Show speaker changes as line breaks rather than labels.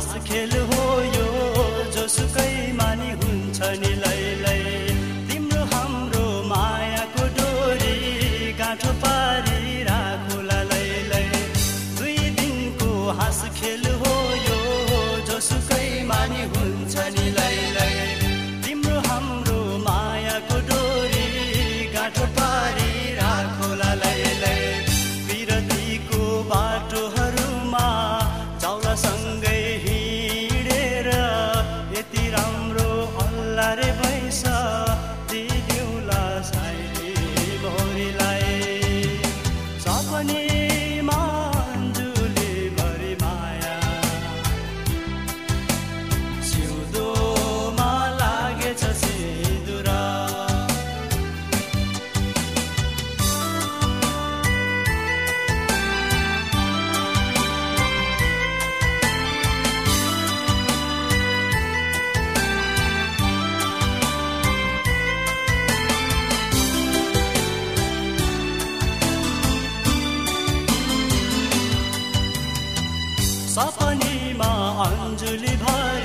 हाँस खेल हो यो जोसुकै मानि हुन्छ नि लैलै तिम्रो हाम्रो मायाको डोरी गाँठो पारी राखुला लैलै दुई दिनको हाँस खेल हो यो जोसुकै मानि हुन्छ नि लैलै तिम्रो हाम्रो मायाको डोरी गाँठो पारी राखुला लैलै विरतीको बाटोहरूमा सँगै हिँडेर यति राम्रो अल्लाह रे भैँस दिदिउला साइली भौरीलाई सपनीमा अन्जुली भरि माया सिउँदोमा लागेछ सिँदुरा सपनीमा अन्जुली भरि